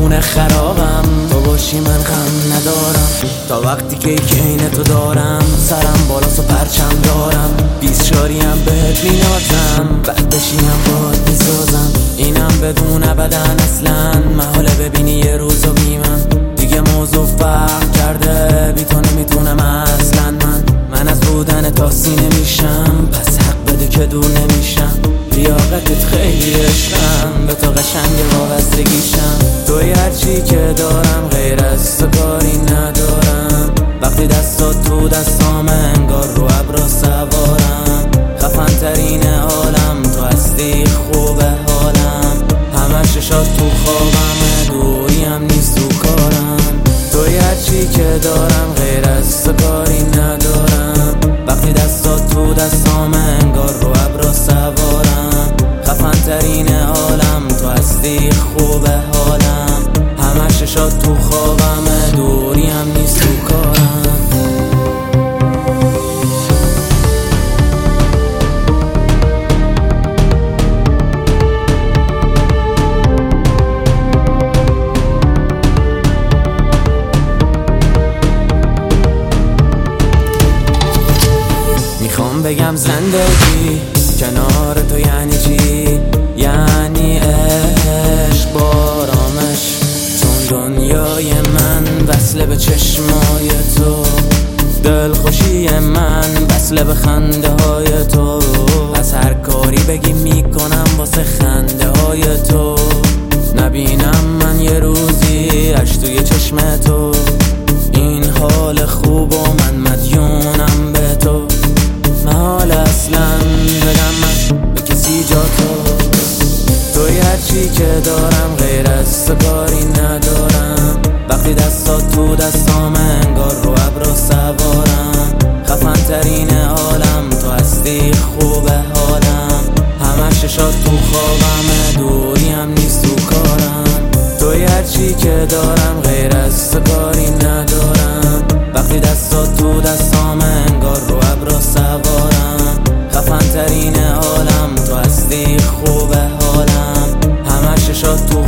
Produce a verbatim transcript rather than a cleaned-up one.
خونه خرابم، تو باشی من غم ندارم. تا وقتی که کین تو دارم، سرم بالاست و پرچم دارم. بیست شاریم بهت مینازم، بعد بشینم باید میسازم. اینم بدون ابدن اصلا محاله ببینی یه روزو بی من. دیگه موضوع فرق کرده، بی تو نمیتونم اصلا. من من از بودن تا سینه میشم، پس حق بده که دور نمیشم. لیاقتت خیلی عشقم، به تو قشنگ وابستگیشم. توی هرچی که دارم غیر از تو کاری ندارم. وقتی دستات تو دستام انگار رو ابرا سوارم. خفن ترین عالم تو هستی، خوبه حالم. همه ششات تو خوابم، دوریم نیست تو کارم. توی هرچی که دارم غیر از تو کاری ندارم. وقتی دستات تو دستام انگار رو ابرا سوارم. خفن ترین عالم تو هستی، خوبه حالم. همه ششات تو خوابم، دوریم نیست تو کارم. میخوام بگم زندگی کنار تو یعنی چی؟ یعنی عشق بارامش چون دنیای من وصله به چشمای تو. دلخوشی من وصله به خنده های تو. از هر کاری بگی میکنم واسه خنده های تو. نبینم من یه روزی اش توی چشم تو. این حال خوب و من مدیونم به تو. محال اصلا بدم من به کسی جا تو. توی هرچی که دارم غیر از تو کاری ندارم. وقتی دستات تو دستام انگار رو ابرا سوارم. خفن ترین عالم تو هستی، خوبه حالم. همه ششات تو خوابم، دوریم نیست تو کارم. توی هرچی که دارم غیر از تو کاری ندارم. وقتی دستات تو دستام انگار رو ابرا سوارم. خفن ترین عالم تو هستی، خوبه حالم. همه ششات تو